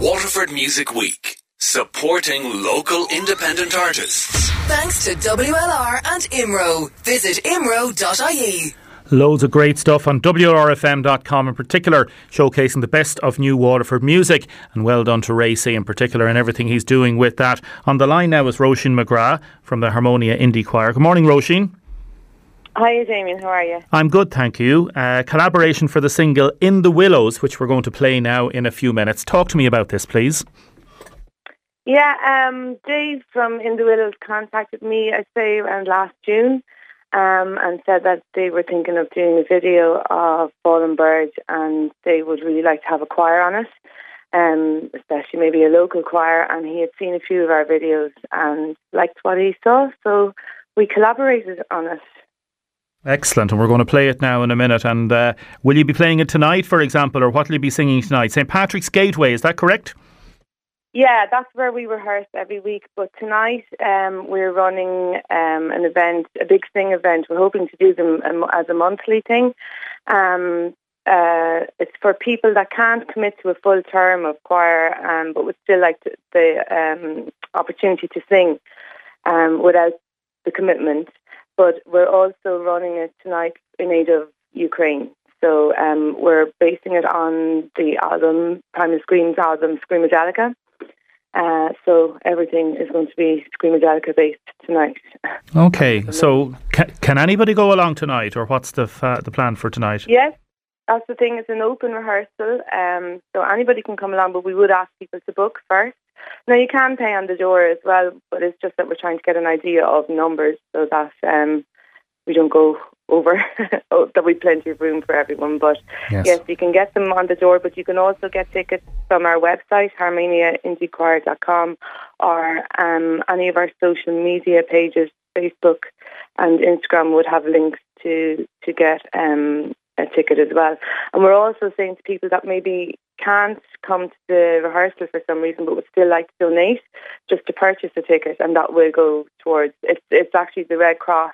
Waterford Music Week. Supporting local independent artists. Thanks to WLR and IMRO. Visit imro.ie. Loads of great stuff on WRFM.com in particular, showcasing the best of new Waterford music. And well done to Racy in particular and everything he's doing with that. On the line now is Roisin McGrath from the Harmonia Indie Choir. Good morning, Roisin. Hi, Damien. How are you? I'm good, thank you. Collaboration for the single In the Willows, which we're going to play now in a few minutes. Talk to me about this, please. Yeah, Dave from In the Willows contacted me, I'd say, around last June, and said that they were thinking of doing a video of Fallen Bird and they would really like to have a choir on it, especially maybe a local choir, and he had seen a few of our videos and liked what he saw, so we collaborated on it. Excellent, and we're going to play it now in a minute. And will you be playing it tonight, for example, or what will you be singing tonight? St. Patrick's Gateway, is that correct? Yeah, that's where we rehearse every week. But tonight we're running an event, a big sing event. We're hoping to do them as a monthly thing. It's for people that can't commit to a full term of choir, but would still like the opportunity to sing without the commitment. But we're also running it tonight in aid of Ukraine. So we're basing it on the album, Primal Scream's album, Screamadelica. So everything is going to be Screamadelica based tonight. Okay, so can anybody go along tonight, or what's the plan for tonight? Yes, that's the thing. It's an open rehearsal, so anybody can come along, but we would ask people to book first. Now, you can pay on the door as well, but it's just that we're trying to get an idea of numbers so that we don't go over, that we've plenty of room for everyone. But yes, you can get them on the door, but you can also get tickets from our website, harmoniaindiechoir.com, or any of our social media pages, Facebook and Instagram would have links to get a ticket as well. And we're also saying to people that maybe can't come to the rehearsal for some reason but would still like to donate, just to purchase a ticket, and that will go towards it's actually the Red Cross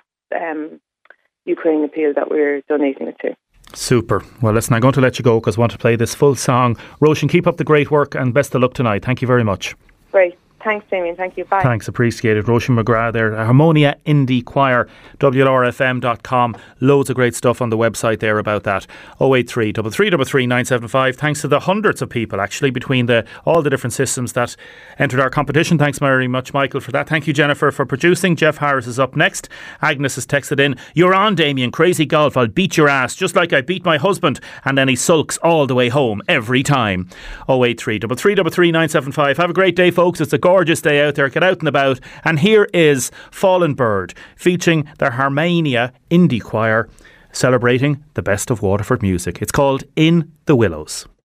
Ukraine appeal that we're donating it to. Super. Well, listen, I'm going to let you go because I want to play this full song. Roisin, keep up the great work and best of luck tonight. Thank you very much. Great. Thanks, Damien. Thank you. Bye. Thanks, appreciated. Roisin McGrath there, Harmonia Indie Choir, WLRFM.com. Loads of great stuff on the website there about that. 083 3333 975. Thanks to the hundreds of people actually between all the different systems that entered our competition. Thanks very much, Michael, for that. Thank you, Jennifer, for producing. Jeff Harris is up next. Agnes has texted in, "You're on, Damien. Crazy golf. I'll beat your ass just like I beat my husband." And then he sulks all the way home every time. 083 3333 975. Have a great day, folks. It's a gorgeous day out there. Get out and about. And here is Fallen Bird featuring the Harmonia Indie Choir celebrating the best of Waterford music. It's called In the Willows.